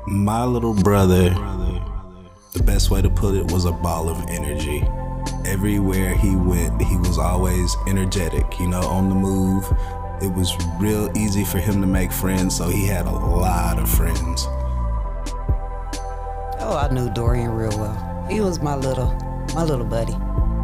My little brother, the best way to put it, was a ball of energy. Everywhere he went, he was always energetic, on the move. It was real easy for him to make friends, so he had a lot of friends. Oh, I knew Dorian real well. He was my little buddy.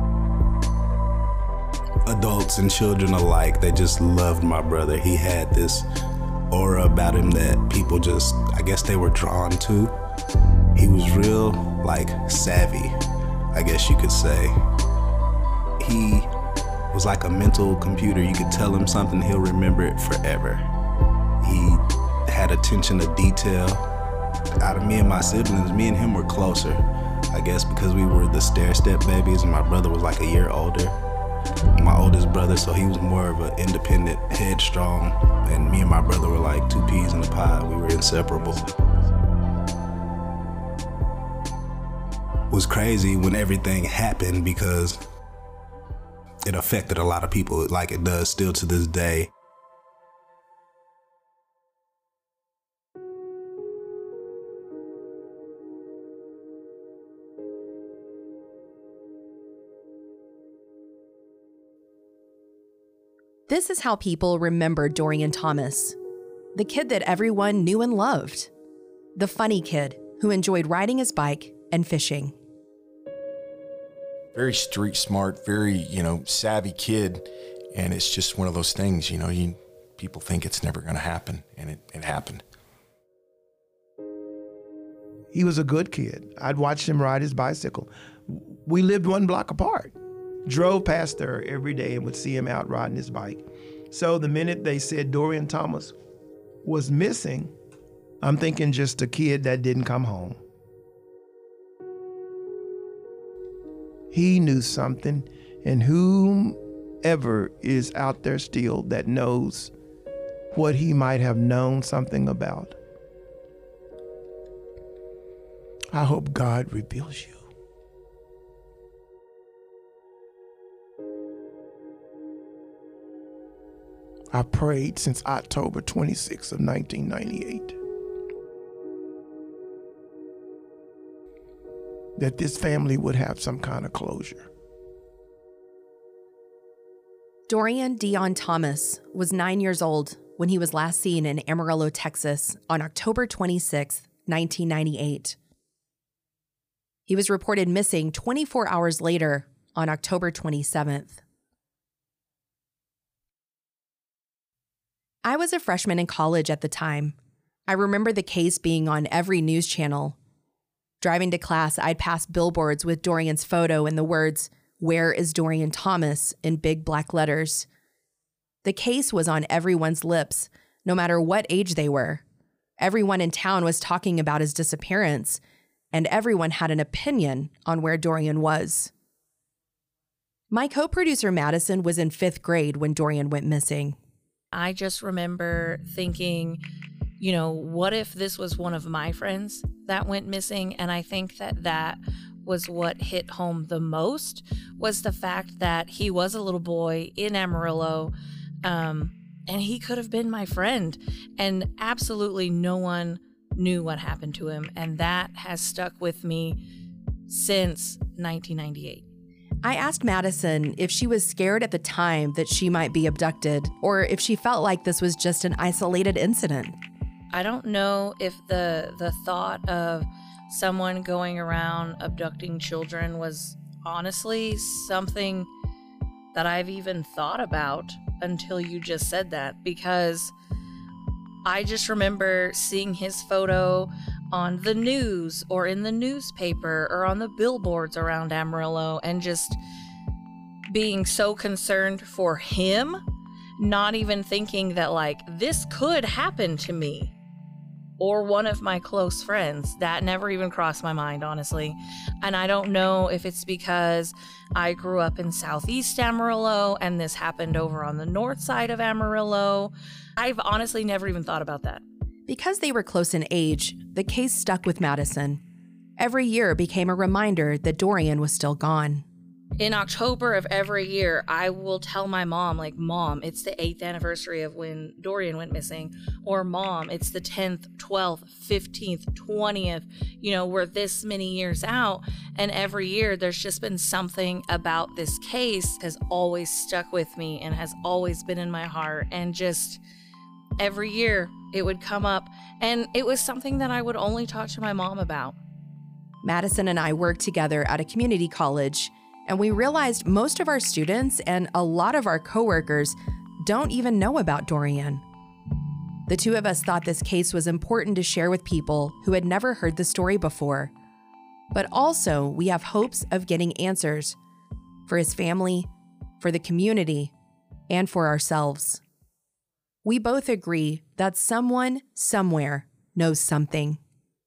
Adults and children alike, they just loved my brother. He had this aura about him that people just, I guess they were drawn to. He was real, savvy, I guess you could say. He was like a mental computer. You could tell him something, he'll remember it forever. He had attention to detail. Out of me and my siblings, me and him were closer. I guess because we were the stair-step babies and my brother was like a year older. My oldest brother, so he was more of an independent, headstrong, and me and my brother were like two peas in a pod. We were inseparable. It was crazy when everything happened because it affected a lot of people like it does still to this day. This is how people remember Dorian Thomas, the kid that everyone knew and loved, the funny kid who enjoyed riding his bike and fishing. Very street smart, very, savvy kid, and it's just one of those things, people think it's never going to happen, and it happened. He was a good kid. I'd watched him ride his bicycle. We lived one block apart. Drove past there every day and would see him out riding his bike. So the minute they said Dorian Thomas was missing, I'm thinking just a kid that didn't come home. He knew something, and whomever is out there still that knows what he might have known something about, I hope God reveals you. I prayed since October 26 of 1998 that this family would have some kind of closure. Dorian Dion Thomas was 9 years old when he was last seen in Amarillo, Texas on October 26, 1998. He was reported missing 24 hours later on October 27th. I was a freshman in college at the time. I remember the case being on every news channel. Driving to class, I'd pass billboards with Dorian's photo and the words, "Where is Dorian Thomas?" in big black letters. The case was on everyone's lips, no matter what age they were. Everyone in town was talking about his disappearance, and everyone had an opinion on where Dorian was. My co-producer Madison was in 5th grade when Dorian went missing. I just remember thinking, what if this was one of my friends that went missing? And I think that was what hit home the most, was the fact that he was a little boy in Amarillo, and he could have been my friend. And absolutely no one knew what happened to him. And that has stuck with me since 1998. I asked Madison if she was scared at the time that she might be abducted, or if she felt like this was just an isolated incident. I don't know if the thought of someone going around abducting children was honestly something that I've even thought about until you just said that, because I just remember seeing his photo on the news or in the newspaper or on the billboards around Amarillo and just being so concerned for him, not even thinking that this could happen to me or one of my close friends. That never even crossed my mind, honestly. And I don't know if it's because I grew up in Southeast Amarillo and this happened over on the north side of Amarillo. I've honestly never even thought about that. Because they were close in age, the case stuck with Madison. Every year became a reminder that Dorian was still gone. in October of every year, I will tell my mom, like, Mom, it's the 8th anniversary of when Dorian went missing. Or, Mom, it's the 10th, 12th, 15th, 20th. You know, we're this many years out. And every year, there's just been something about this case has always stuck with me and has always been in my heart. And just every year, it would come up. And it was something that I would only talk to my mom about. Madison and I worked together at a community college, and we realized most of our students and a lot of our coworkers don't even know about Dorian. The two of us thought this case was important to share with people who had never heard the story before. But also, we have hopes of getting answers for his family, for the community, and for ourselves. We both agree that someone, somewhere, knows something.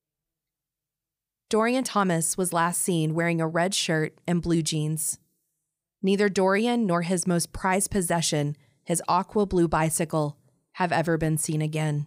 Dorian Thomas was last seen wearing a red shirt and blue jeans. Neither Dorian nor his most prized possession, his aqua blue bicycle, have ever been seen again.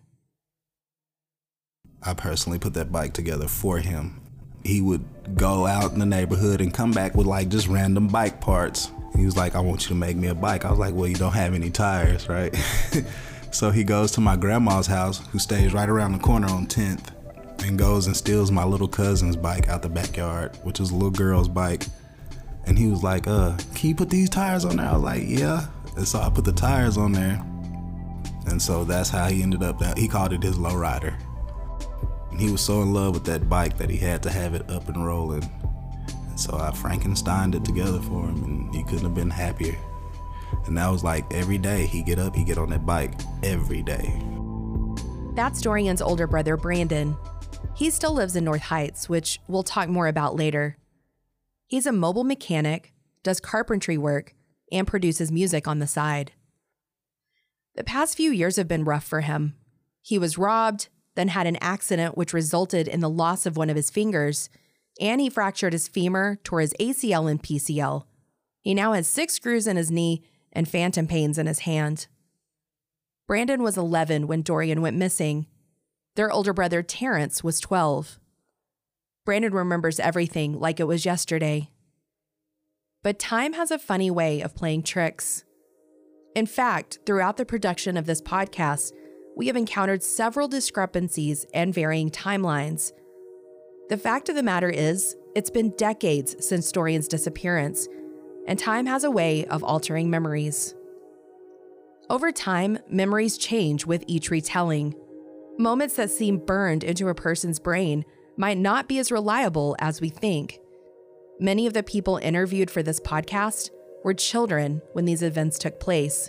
I personally put that bike together for him. He would go out in the neighborhood and come back with like just random bike parts. He was like, I want you to make me a bike. I was like, well, you don't have any tires, right? So he goes to my grandma's house, who stays right around the corner on 10th, and goes and steals my little cousin's bike out the backyard, which was a little girl's bike. And he was like, can you put these tires on there? I was like, yeah. And so I put the tires on there. And so that's how he ended up, he called it his lowrider. And he was so in love with that bike that he had to have it up and rolling. And so I Frankensteined it together for him, and he couldn't have been happier. And that was like every day he'd get up, he'd get on that bike every day. That's Dorian's older brother, Brandon. He still lives in North Heights, which we'll talk more about later. He's a mobile mechanic, does carpentry work, and produces music on the side. The past few years have been rough for him. He was robbed, then had an accident which resulted in the loss of one of his fingers, and he fractured his femur, tore his ACL and PCL. He now has 6 screws in his knee and phantom pains in his hand. Brandon was 11 when Dorian went missing. Their older brother, Terrence, was 12. Brandon remembers everything like it was yesterday. But time has a funny way of playing tricks. In fact, throughout the production of this podcast, we have encountered several discrepancies and varying timelines. The fact of the matter is, it's been decades since Dorian's disappearance, and time has a way of altering memories. Over time, memories change with each retelling. Moments that seem burned into a person's brain might not be as reliable as we think. Many of the people interviewed for this podcast were children when these events took place.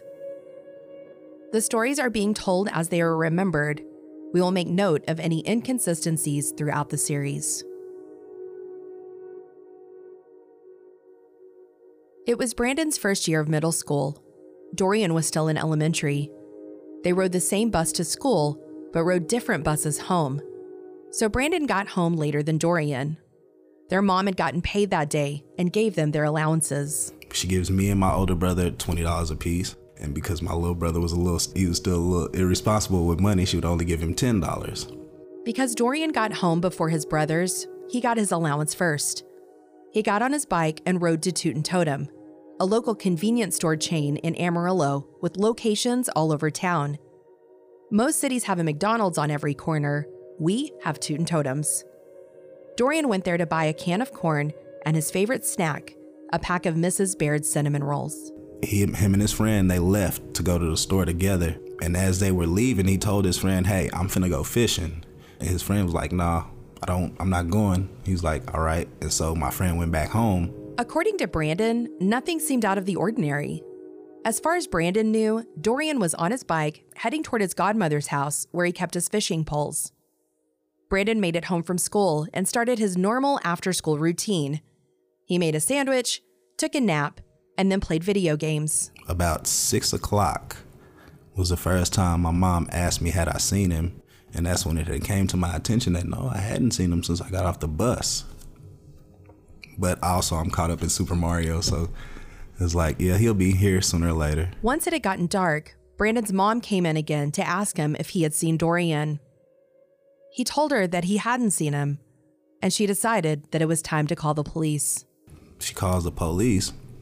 The stories are being told as they are remembered. We will make note of any inconsistencies throughout the series. It was Brandon's first year of middle school. Dorian was still in elementary. They rode the same bus to school, but rode different buses home. So Brandon got home later than Dorian. Their mom had gotten paid that day and gave them their allowances. She gives me and my older brother $20 apiece. And because my little brother was still a little irresponsible with money, she would only give him $10. Because Dorian got home before his brothers, he got his allowance first. He got on his bike and rode to Toot and Totem, a local convenience store chain in Amarillo with locations all over town. Most cities have a McDonald's on every corner. We have Toot and Totems. Dorian went there to buy a can of corn and his favorite snack, a pack of Mrs. Baird's cinnamon rolls. Him and his friend, they left to go to the store together. And as they were leaving, he told his friend, hey, I'm finna go fishing. And his friend was like, nah, I'm not going. He was like, all right. And so my friend went back home. According to Brandon, nothing seemed out of the ordinary. As far as Brandon knew, Dorian was on his bike, heading toward his godmother's house where he kept his fishing poles. Brandon made it home from school and started his normal after-school routine. He made a sandwich, took a nap, and then played video games. About 6 o'clock was the first time my mom asked me had I seen him, and that's when it came to my attention that no, I hadn't seen him since I got off the bus. But also I'm caught up in Super Mario, so it's like, yeah, he'll be here sooner or later. Once it had gotten dark, Brandon's mom came in again to ask him if he had seen Dorian. He told her that he hadn't seen him, and she decided that it was time to call the police. She calls the police,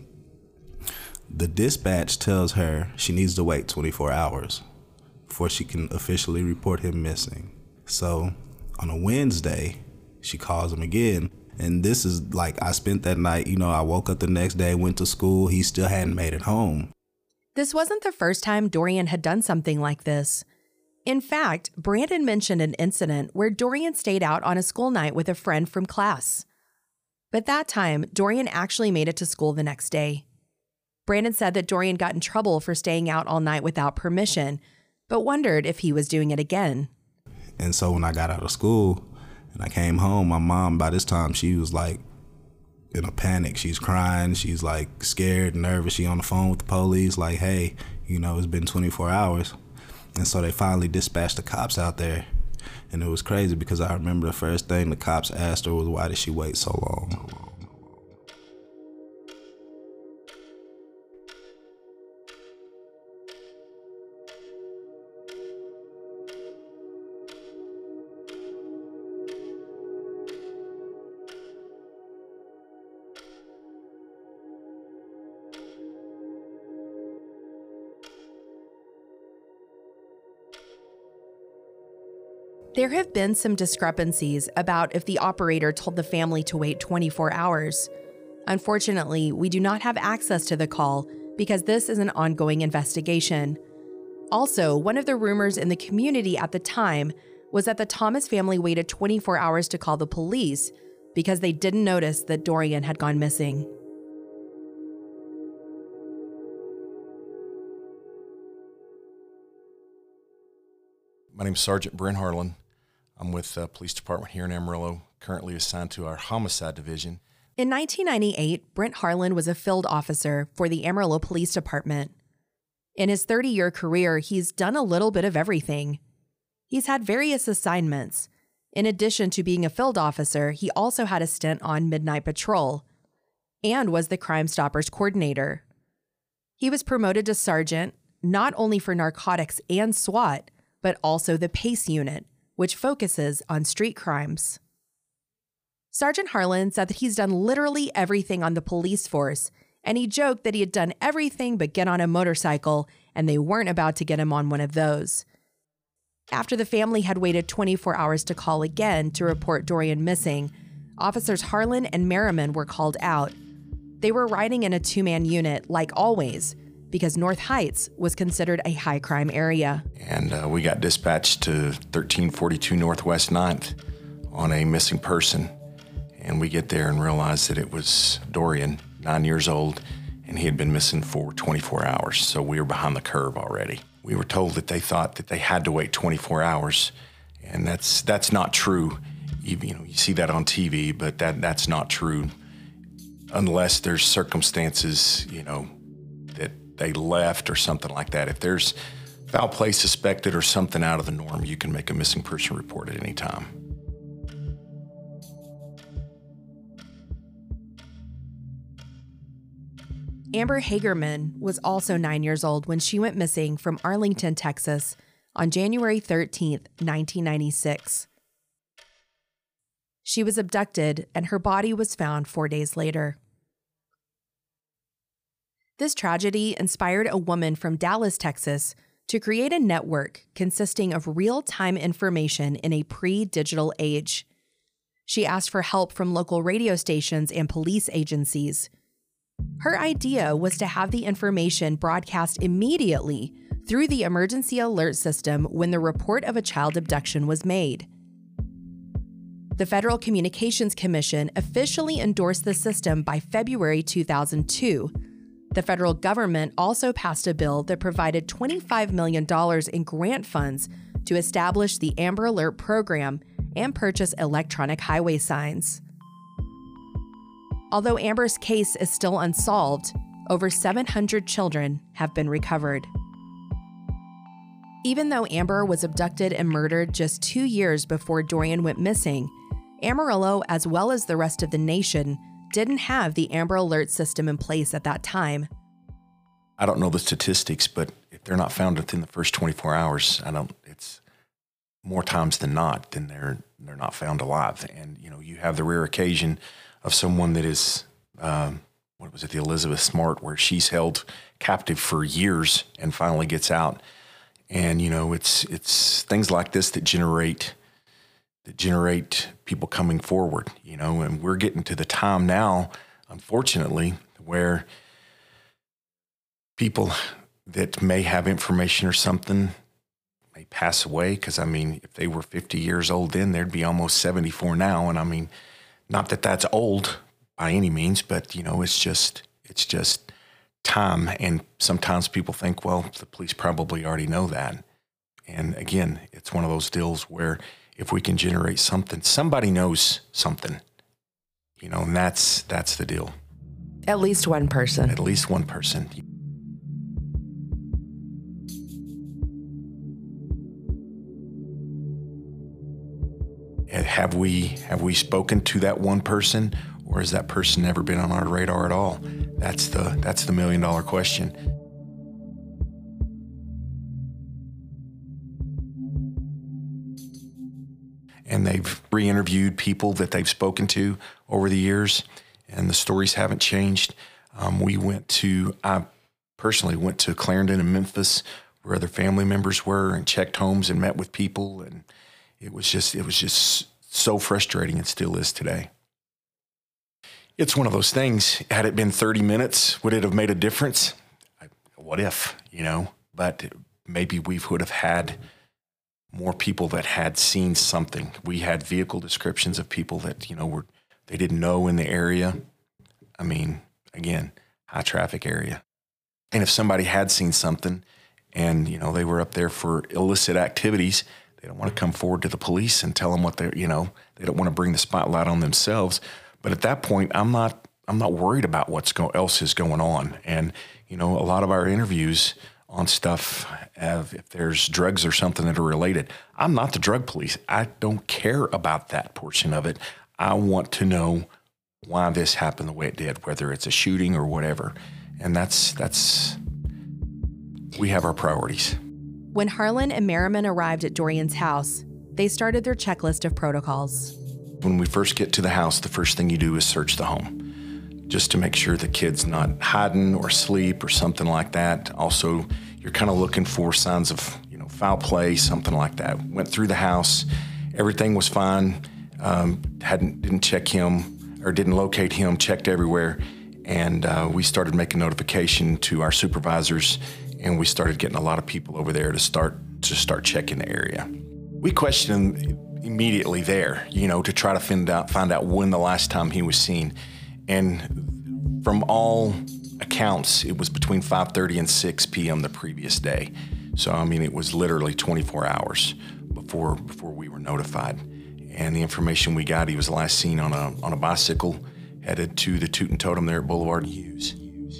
The dispatch tells her she needs to wait 24 hours before she can officially report him missing. So on a Wednesday, she calls him again. And this is like, I spent that night, I woke up the next day, went to school. He still hadn't made it home. This wasn't the first time Dorian had done something like this. In fact, Brandon mentioned an incident where Dorian stayed out on a school night with a friend from class. But that time, Dorian actually made it to school the next day. Brandon said that Dorian got in trouble for staying out all night without permission, but wondered if he was doing it again. And so when I got out of school and I came home, my mom, by this time, she was like in a panic. She's crying. She's like scared, nervous. She on the phone with the police like, hey, it's been 24 hours. And so they finally dispatched the cops out there. And it was crazy because I remember the first thing the cops asked her was, why did she wait so long? There have been some discrepancies about if the operator told the family to wait 24 hours. Unfortunately, we do not have access to the call because this is an ongoing investigation. Also, one of the rumors in the community at the time was that the Thomas family waited 24 hours to call the police because they didn't notice that Dorian had gone missing. My name's Sergeant Brent Harlan. I'm with the police department here in Amarillo, currently assigned to our homicide division. In 1998, Brent Harlan was a field officer for the Amarillo Police Department. In his 30-year career, he's done a little bit of everything. He's had various assignments. In addition to being a field officer, he also had a stint on Midnight Patrol and was the Crime Stoppers coordinator. He was promoted to sergeant, not only for narcotics and SWAT, but also the PACE unit, which focuses on street crimes. Sergeant Harlan said that he's done literally everything on the police force, and he joked that he had done everything but get on a motorcycle, and they weren't about to get him on one of those. After the family had waited 24 hours to call again to report Dorian missing, officers Harlan and Merriman were called out. They were riding in a two-man unit, like always, because North Heights was considered a high-crime area. And we got dispatched to 1342 Northwest 9th on a missing person. And we get there and realize that it was Dorian, 9 years old, and he had been missing for 24 hours. So we were behind the curve already. We were told that they thought that they had to wait 24 hours, and that's not true. You see that on TV, but that's not true unless there's circumstances, that they left or something like that. If there's foul play suspected or something out of the norm, you can make a missing person report at any time. Amber Hagerman was also 9 years old when she went missing from Arlington, Texas on January 13th, 1996. She was abducted and her body was found 4 days later. This tragedy inspired a woman from Dallas, Texas, to create a network consisting of real-time information in a pre-digital age. She asked for help from local radio stations and police agencies. Her idea was to have the information broadcast immediately through the emergency alert system when the report of a child abduction was made. The Federal Communications Commission officially endorsed the system by February 2002. The federal government also passed a bill that provided $25 million in grant funds to establish the Amber Alert program and purchase electronic highway signs. Although Amber's case is still unsolved, over 700 children have been recovered. Even though Amber was abducted and murdered just 2 years before Dorian went missing, Amarillo, as well as the rest of the nation, didn't have the Amber Alert system in place at that time. I don't know the statistics, but if they're not found within the first 24 hours, it's more times than not, then they're not found alive. And, you have the rare occasion of someone that is, what was it, the Elizabeth Smart, where she's held captive for years and finally gets out. And, you know, it's things like this that generate people coming forward, you know, and we're getting to the time now, unfortunately, where people that may have information or something may pass away. Because, I mean, if they were 50 years old then, they'd be almost 74 now. And, I mean, not that that's old by any means, but, you know, it's just time. And sometimes people think, well, the police probably already know that. And, again, it's one of those deals where if we can generate something, somebody knows something, you know, and that's the deal. At least one person. At least one person. And have we spoken to that one person, or has that person never been on our radar at all? That's the $1 million question. And they've re-interviewed people that they've spoken to over the years, and the stories haven't changed. I personally went to Clarendon and Memphis, where other family members were, and checked homes and met with people, and it was just so frustrating, and still is today. It's one of those things. Had it been 30 minutes, would it have made a difference? What if, you know? But maybe we would have had more people that had seen something. We had vehicle descriptions of people that, you know, they didn't know in the area. I mean, again, high traffic area. And if somebody had seen something and, you know, they were up there for illicit activities, they don't want to come forward to the police and tell them what they're, you know, they don't want to bring the spotlight on themselves. But at that point, I'm not worried about what else is going on. And, you know, a lot of our interviews on stuff, if there's drugs or something that are related, I'm not the drug police. I don't care about that portion of it. I want to know why this happened the way it did, whether it's a shooting or whatever. And we have our priorities. When Harlan and Merriman arrived at Dorian's house, they started their checklist of protocols. When we first get to the house, the first thing you do is search the home, just to make sure the kid's not hiding or asleep or something like that. Also, you're kind of looking for signs of, you know, foul play, something like that. Went through the house, everything was fine. Didn't check him or didn't locate him, checked everywhere. And we started making notification to our supervisors, and we started getting a lot of people over there to start checking the area. We questioned him immediately there, you know, to try to find out when the last time he was seen. And from all accounts, it was between 5:30 and 6 p.m. the previous day. So, I mean, it was literally 24 hours before we were notified. And the information we got, he was last seen on a bicycle headed to the Toot and Totem there at Boulevard Hughes.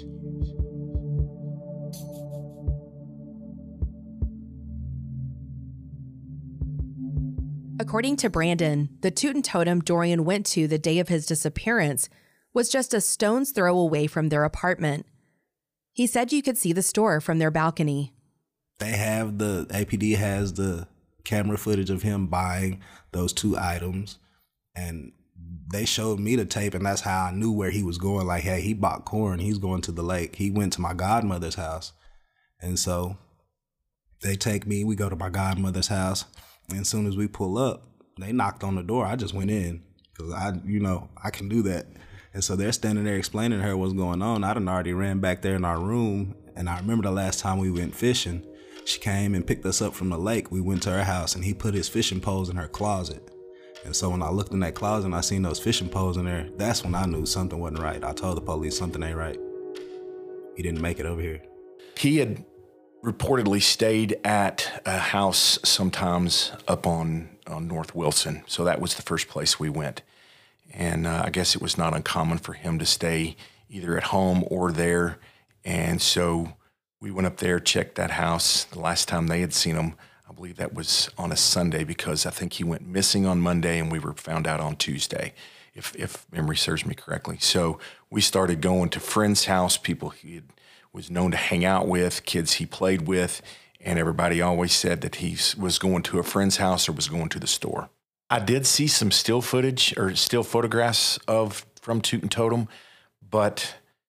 According to Brandon, the Toot and Totem Dorian went to the day of his disappearance was just a stone's throw away from their apartment. He said you could see the store from their balcony. APD has the camera footage of him buying those 2 items, and they showed me the tape, and that's how I knew where he was going. Like, hey, he bought corn, he's going to the lake. He went to my godmother's house. And so they take me, we go to my godmother's house, and as soon as we pull up, they knocked on the door. I just went in because I can do that. And so they're standing there explaining to her what's going on. I done already ran back there in our room, and I remember the last time we went fishing, she came and picked us up from the lake. We went to her house, and he put his fishing poles in her closet. And so when I looked in that closet and I seen those fishing poles in there, that's when I knew something wasn't right. I told the police something ain't right. He didn't make it over here. He had reportedly stayed at a house sometimes up on North Wilson. So that was the first place we went. And I guess it was not uncommon for him to stay either at home or there. And so we went up there, checked that house. The last time they had seen him, I believe that was on a Sunday, because I think he went missing on Monday and we were found out on Tuesday, if memory serves me correctly. So we started going to friends' house, people he was known to hang out with, kids he played with, and everybody always said that he was going to a friend's house or was going to the store. I did see some still footage or still photographs from Toot and Totem, but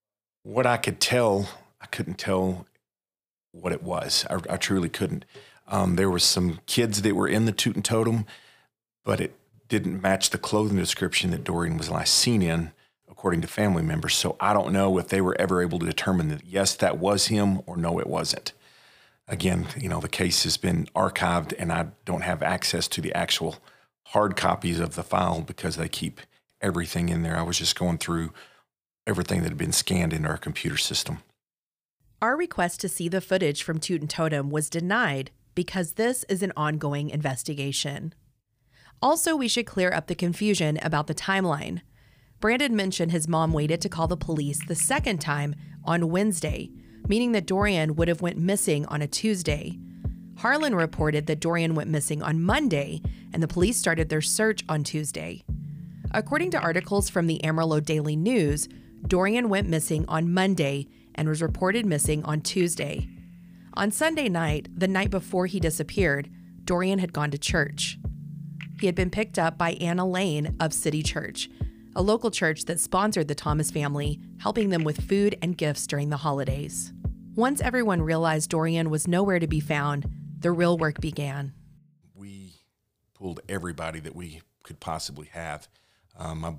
What I could tell, I couldn't tell what it was. I truly couldn't. There were some kids that were in the Toot and Totem, but it didn't match the clothing description that Dorian was last seen in, according to family members. So I don't know if they were ever able to determine that, yes, that was him, or no, it wasn't. Again, the case has been archived, and I don't have access to the actual hard copies of the file because they keep everything in there. I was just going through everything that had been scanned into our computer system. Our request to see the footage from Toot and Totem was denied because this is an ongoing investigation. Also, we should clear up the confusion about the timeline. Brandon mentioned his mom waited to call the police the second time on Wednesday, meaning that Dorian would have went missing on a Tuesday. Harlan reported that Dorian went missing on Monday, and the police started their search on Tuesday. According to articles from the Amarillo Daily News, Dorian went missing on Monday and was reported missing on Tuesday. On Sunday night, the night before he disappeared, Dorian had gone to church. He had been picked up by Anna Lane of City Church, a local church that sponsored the Thomas family, helping them with food and gifts during the holidays. Once everyone realized Dorian was nowhere to be found, the real work began. We pulled everybody that we could possibly have. I'm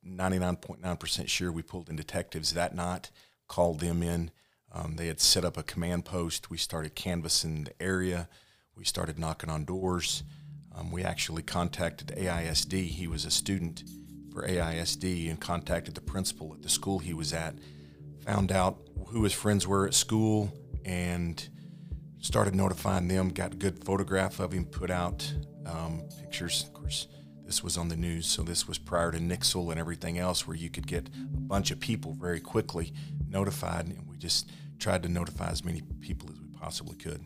99.9% sure we pulled in detectives that night, called them in. They had set up a command post. We started canvassing the area. We started knocking on doors. We actually contacted AISD. He was a student for AISD, and contacted the principal at the school he was at, found out who his friends were at school, and started notifying them, got a good photograph of him, put out pictures. Of course, this was on the news, so this was prior to Nixle and everything else, where you could get a bunch of people very quickly notified, and we just tried to notify as many people as we possibly could.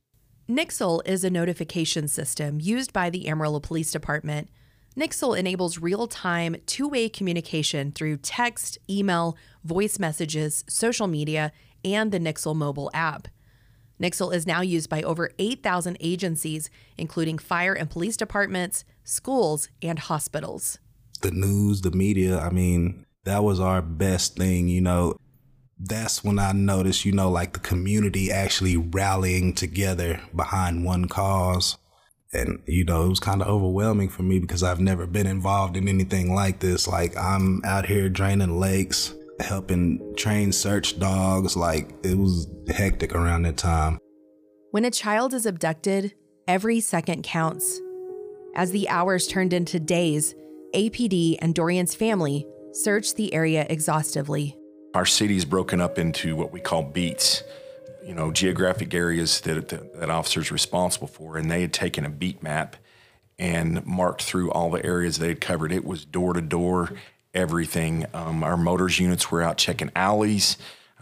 Nixle is a notification system used by the Amarillo Police Department. Nixle enables real-time, two-way communication through text, email, voice messages, social media, and the Nixle mobile app. Nixle is now used by over 8,000 agencies, including fire and police departments, schools, and hospitals. The news, the media, that was our best thing, That's when I noticed, like the community actually rallying together behind one cause. And, it was kind of overwhelming for me because I've never been involved in anything like this. Like, I'm out here draining lakes, helping train search dogs. Like, it was hectic around that time. When a child is abducted, every second counts. As the hours turned into days, APD and Dorian's family searched the area exhaustively. Our city is broken up into what we call beats, geographic areas that officers are responsible for, and they had taken a beat map and marked through all the areas they had covered. It was door to door, everything. Our motors units were out checking alleys.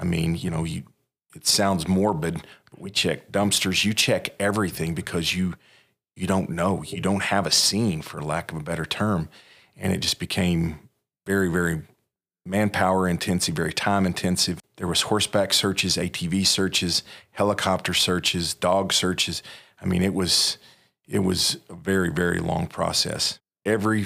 It sounds morbid, but we check dumpsters. You check everything because you don't know. You don't have a scene, for lack of a better term. And it just became very, very manpower intensive, very time intensive. There was horseback searches, ATV searches, helicopter searches, dog searches. It was a very, very long process. Every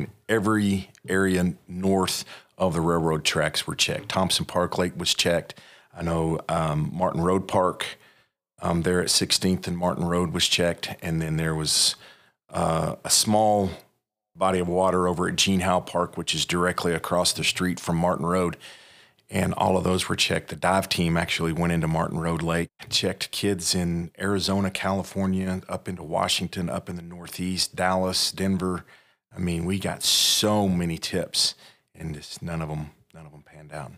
area north of the railroad tracks were checked. Thompson Park Lake was checked. I know Martin Road Park there at 16th and Martin Road was checked. And then there was a small body of water over at Gene Howe Park, which is directly across the street from Martin Road. And all of those were checked. The dive team actually went into Martin Road Lake, checked kids in Arizona, California, up into Washington, up in the Northeast, Dallas, Denver. We got so many tips, and just none of them panned out.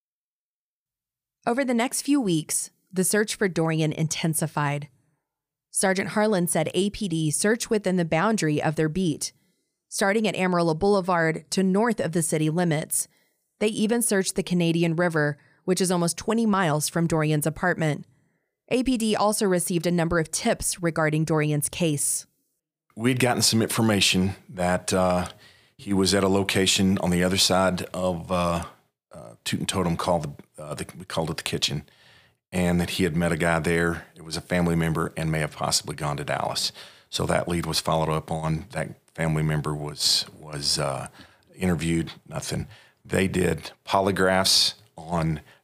Over the next few weeks, the search for Dorian intensified. Sergeant Harlan said APD searched within the boundary of their beat, starting at Amarillo Boulevard to north of the city limits. They even searched the Canadian River, which is almost 20 miles from Dorian's apartment. APD also received a number of tips regarding Dorian's case. We'd gotten some information that he was at a location on the other side of Toot and Totem we called it the Kitchen, and that he had met a guy there. It was a family member and may have possibly gone to Dallas. So that lead was followed up on. That family member was interviewed. Nothing. They did polygraphs on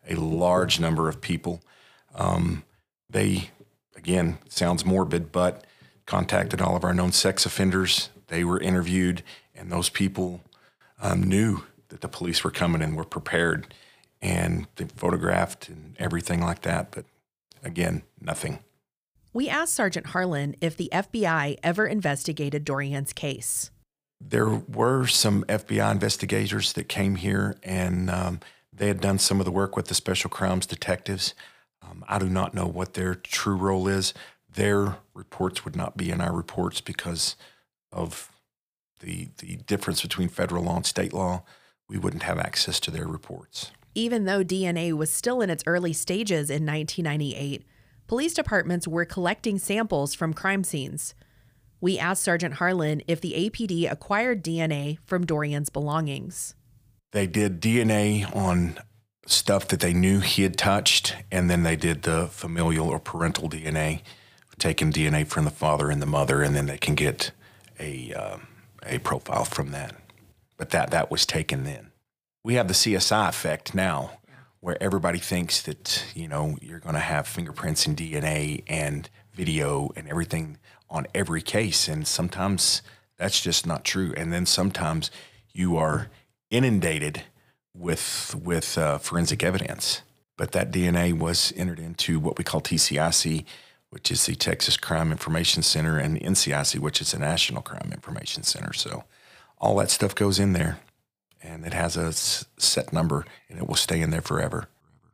a large number of people. They, again, sounds morbid, but contacted all of our known sex offenders. They were interviewed, and those people knew that the police were coming and were prepared, and they photographed and everything like that. But again, nothing. We asked Sergeant Harlan if the FBI ever investigated Dorian's case. There were some FBI investigators that came here, and they had done some of the work with the special crimes detectives. I do not know what their true role is. Their reports would not be in our reports because of the difference between federal law and state law. We wouldn't have access to their reports. Even though DNA was still in its early stages in 1998, police departments were collecting samples from crime scenes. We asked Sergeant Harlan if the APD acquired DNA from Dorian's belongings. They did DNA on stuff that they knew he had touched, and then they did the familial or parental DNA, taking DNA from the father and the mother, and then they can get a profile from that. But that was taken then. We have the CSI effect now, where everybody thinks that, you're going to have fingerprints and DNA and video and everything on every case, and sometimes that's just not true. And then sometimes you are inundated with forensic evidence. But that DNA was entered into what we call TCIC, which is the Texas Crime Information Center, and NCIC, which is the National Crime Information Center. So all that stuff goes in there, and it has a set number, and it will stay in there forever.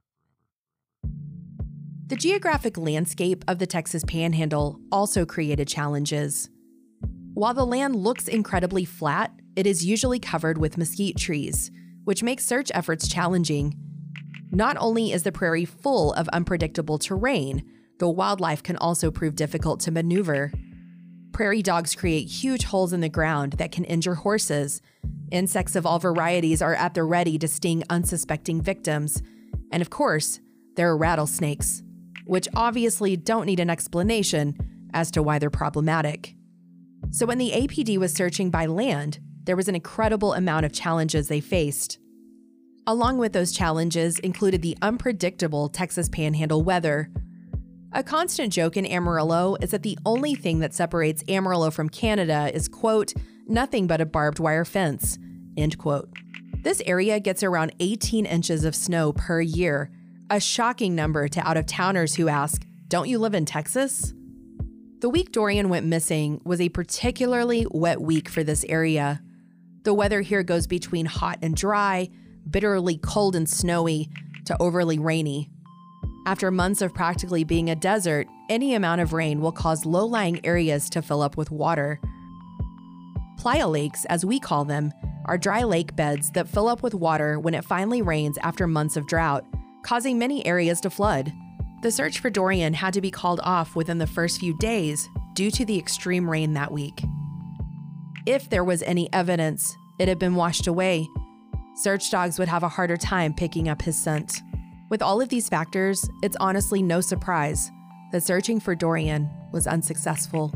The geographic landscape of the Texas Panhandle also created challenges. While the land looks incredibly flat, it is usually covered with mesquite trees, which makes search efforts challenging. Not only is the prairie full of unpredictable terrain, the wildlife can also prove difficult to maneuver. Prairie dogs create huge holes in the ground that can injure horses. Insects of all varieties are at the ready to sting unsuspecting victims. And of course, there are rattlesnakes, which obviously don't need an explanation as to why they're problematic. So when the APD was searching by land, there was an incredible amount of challenges they faced. Along with those challenges included the unpredictable Texas Panhandle weather. A constant joke in Amarillo is that the only thing that separates Amarillo from Canada is, quote, nothing but a barbed wire fence, end quote. This area gets around 18 inches of snow per year, a shocking number to out-of-towners who ask, don't you live in Texas? The week Dorian went missing was a particularly wet week for this area. The weather here goes between hot and dry, bitterly cold and snowy, to overly rainy. After months of practically being a desert, any amount of rain will cause low-lying areas to fill up with water. Playa lakes, as we call them, are dry lake beds that fill up with water when it finally rains after months of drought, causing many areas to flood. The search for Dorian had to be called off within the first few days due to the extreme rain that week. If there was any evidence, it had been washed away. Search dogs would have a harder time picking up his scent. With all of these factors, it's honestly no surprise that searching for Dorian was unsuccessful.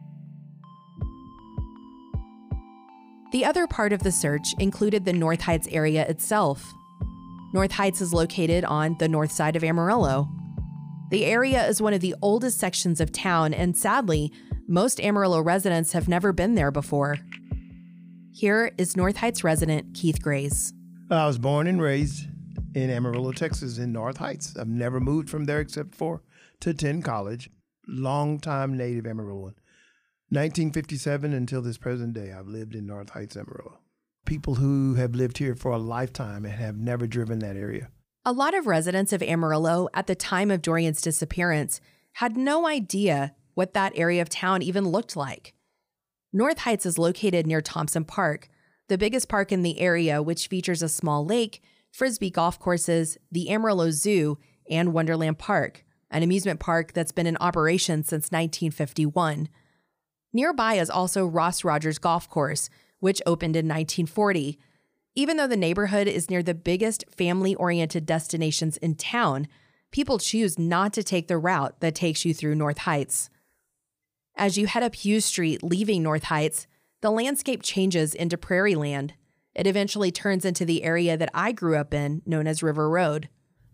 The other part of the search included the North Heights area itself. North Heights is located on the north side of Amarillo. The area is one of the oldest sections of town, and sadly, most Amarillo residents have never been there before. Here is North Heights resident Keith Grays. I was born and raised in Amarillo, Texas, in North Heights. I've never moved from there except for to attend college. Long-time native Amarilloan. 1957 until this present day, I've lived in North Heights, Amarillo. People who have lived here for a lifetime and have never driven that area. A lot of residents of Amarillo at the time of Dorian's disappearance had no idea what that area of town even looked like. North Heights is located near Thompson Park, the biggest park in the area, which features a small lake, frisbee golf courses, the Amarillo Zoo, and Wonderland Park, an amusement park that's been in operation since 1951. Nearby is also Ross Rogers Golf Course, which opened in 1940. Even though the neighborhood is near the biggest family-oriented destinations in town, people choose not to take the route that takes you through North Heights. As you head up Hughes Street leaving North Heights, the landscape changes into prairie land. It eventually turns into the area that I grew up in, known as River Road.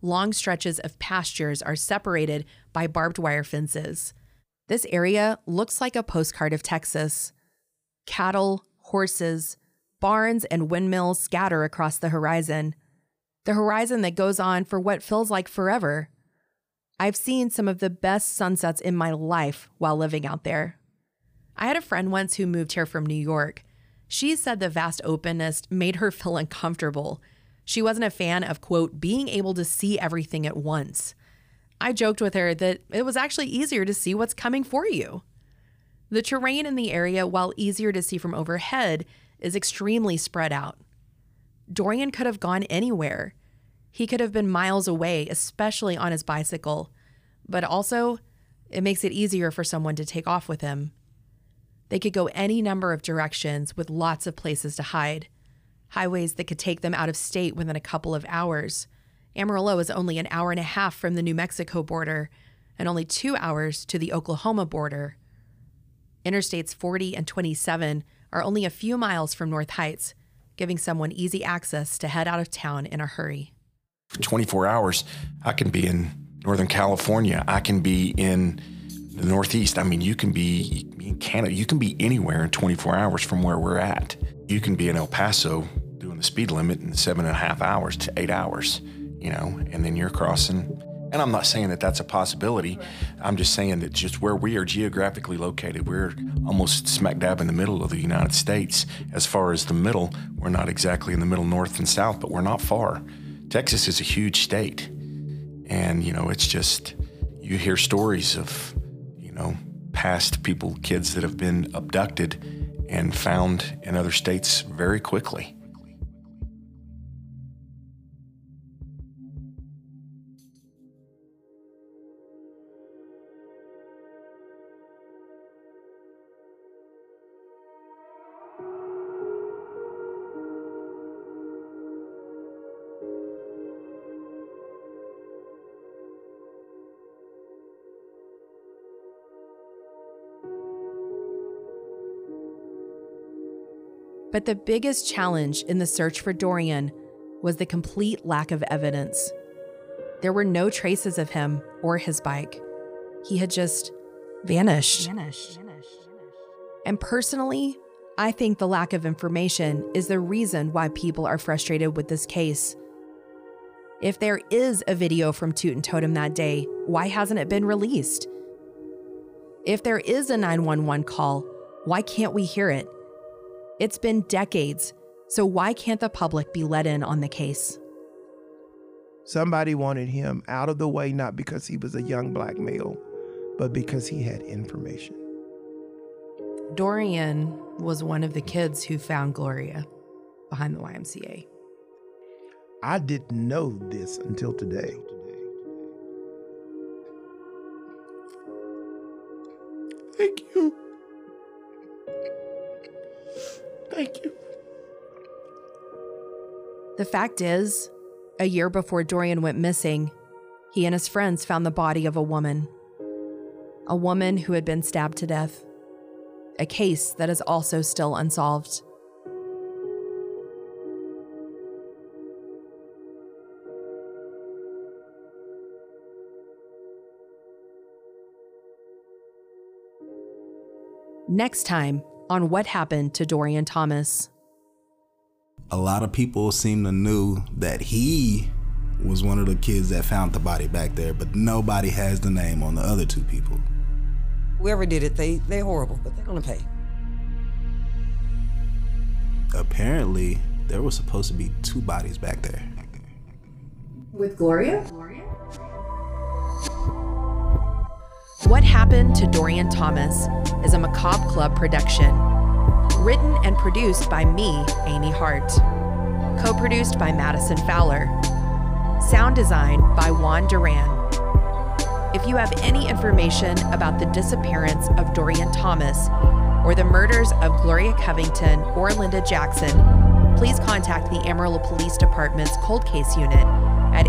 long stretches of pastures are separated by barbed wire fences. This area looks like a postcard of Texas. Cattle, horses, barns, and windmills scatter across the horizon that goes on for what feels like forever. I've seen some of the best sunsets in my life while living out there. I had a friend once who moved here from New York. She said the vast openness made her feel uncomfortable. She wasn't a fan of, quote, being able to see everything at once. I joked with her that it was actually easier to see what's coming for you. The terrain in the area, while easier to see from overhead, is extremely spread out. Dorian could have gone anywhere. He could have been miles away, especially on his bicycle. But also, it makes it easier for someone to take off with him. They could go any number of directions with lots of places to hide. Highways that could take them out of state within a couple of hours. Amarillo is only an hour and a half from the New Mexico border and only 2 hours to the Oklahoma border. Interstates 40 and 27 are only a few miles from North Heights, giving someone easy access to head out of town in a hurry. For 24 hours, I can be in Northern California. I can be in the Northeast. I mean, you can be in Canada. You can be anywhere in 24 hours from where we're at. You can be in El Paso doing the speed limit in 7.5 hours to 8 hours, and then you're crossing. And I'm not saying that that's a possibility. I'm just saying that just where we are geographically located, we're almost smack dab in the middle of the United States. As far as the middle, we're not exactly in the middle north and south, but we're not far. Texas is a huge state. And, it's just, you hear stories of, past people, kids that have been abducted and found in other states very quickly. But the biggest challenge in the search for Dorian was the complete lack of evidence. There were no traces of him or his bike. He had just vanished. And personally, I think the lack of information is the reason why people are frustrated with this case. If there is a video from Toot and Totem that day, why hasn't it been released? If there is a 911 call, why can't we hear it? It's been decades, so why can't the public be let in on the case? Somebody wanted him out of the way, not because he was a young black male, but because he had information. Dorian was one of the kids who found Gloria behind the YMCA. I didn't know this until today. Thank you. Thank you. The fact is, a year before Dorian went missing, he and his friends found the body of a woman who had been stabbed to death. A case that is also still unsolved. Next time on What Happened to Dorian Thomas. A lot of people seem to knew that he was one of the kids that found the body back there, but nobody has the name on the other two people. Whoever did it, they're horrible, but they're gonna pay. Apparently, there was supposed to be 2 bodies back there. With Gloria? What Happened to Dorian Thomas is a Macabre Club production. Written and produced by me, Amy Hart. Co-produced by Madison Fowler. Sound design by Juan Duran. If you have any information about the disappearance of Dorian Thomas or the murders of Gloria Covington or Linda Jackson, please contact the Amarillo Police Department's Cold Case Unit at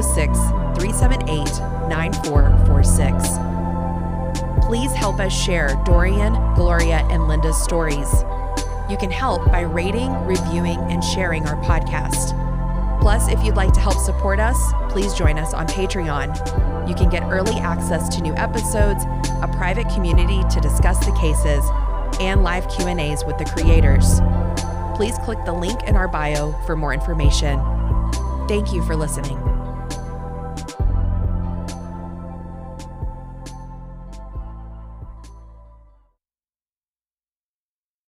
806-378-9446. Please help us share Dorian, Gloria, and Linda's stories. You can help by rating, reviewing, and sharing our podcast. Plus, if you'd like to help support us, please join us on Patreon. You can get early access to new episodes, a private community to discuss the cases, and live Q&As with the creators. Please click the link in our bio for more information. Thank you for listening.